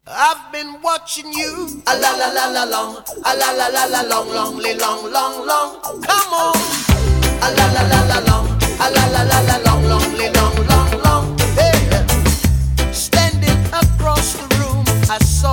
I've been watching you a la la la la long, a la la la la long, long. Come on, a la la la la long, a la la la la long. Hey, standing across the room, I saw